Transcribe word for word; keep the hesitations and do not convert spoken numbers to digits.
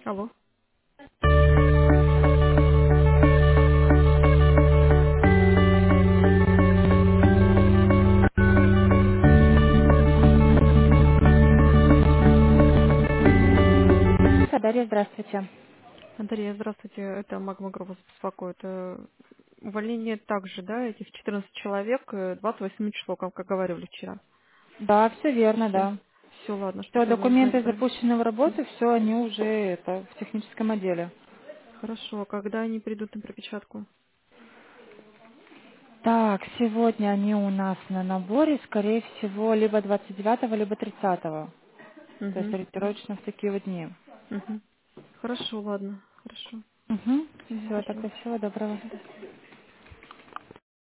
Алло. Дарья, здравствуйте. Дарья, здравствуйте. Это Магма Групп вас беспокоит. Э, Увольнение также, да, этих четырнадцати человек, э, двадцать восьмое число, как, как говорили вчера. Да, все верно, Все. да. Все, ладно, Все, чтобы узнать документы про... запущены в работу, все, они уже это, в техническом отделе. Хорошо, а когда они придут на пропечатку? Так, сегодня они у нас на наборе, скорее всего, либо двадцать девятого, либо тридцатого. То есть Угу. ориентировочно в такие вот дни. Угу. Хорошо, ладно. Хорошо. Угу. Угу, Все, спасибо. тогда всего доброго. До свидания.